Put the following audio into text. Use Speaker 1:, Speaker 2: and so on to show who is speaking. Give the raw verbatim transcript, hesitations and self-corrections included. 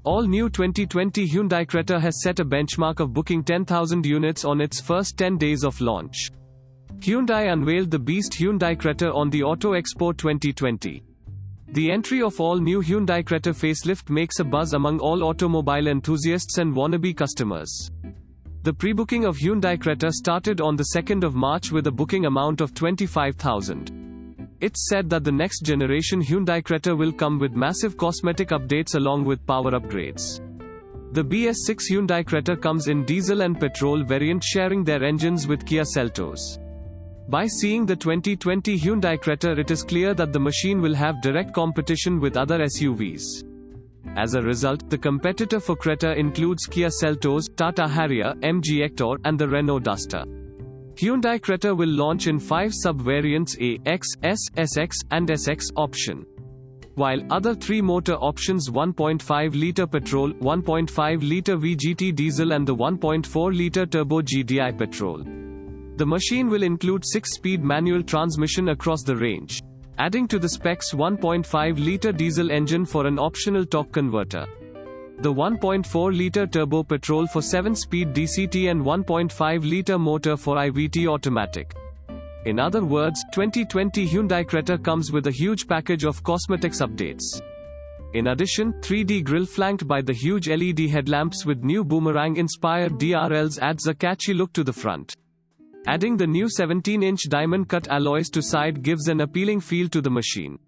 Speaker 1: All-new twenty twenty Hyundai Creta has set a benchmark of booking ten thousand units on its first ten days of launch. Hyundai unveiled the beast Hyundai Creta on the Auto Expo twenty twenty. The entry of all-new Hyundai Creta facelift makes a buzz among all automobile enthusiasts and wannabe customers. The pre-booking of Hyundai Creta started on the second of March with a booking amount of twenty-five thousand. It's said that the next generation Hyundai Creta will come with massive cosmetic updates along with power upgrades. The B S six Hyundai Creta comes in diesel and petrol variant, sharing their engines with Kia Seltos. By seeing the twenty twenty Hyundai Creta, it is clear that the machine will have direct competition with other S U Vs. As a result, the competitor for Creta includes Kia Seltos, Tata Harrier, M G Hector, and the Renault Duster. Hyundai Creta will launch in five sub-variants: A, X, S, S X, and S X option. While other three motor options one point five litre petrol, one point five litre V G T diesel and the one point four litre turbo G D I petrol. The machine will include six-speed manual transmission across the range, adding to the specs one point five litre diesel engine for an optional torque converter, the one point four litre turbo petrol for seven-speed D C T and one point five litre motor for I V T automatic. In other words, twenty twenty Hyundai Creta comes with a huge package of cosmetics updates. In addition, three D grille flanked by the huge L E D headlamps with new boomerang-inspired D R Ls adds a catchy look to the front. Adding the new seventeen inch diamond-cut alloys to side gives an appealing feel to the machine.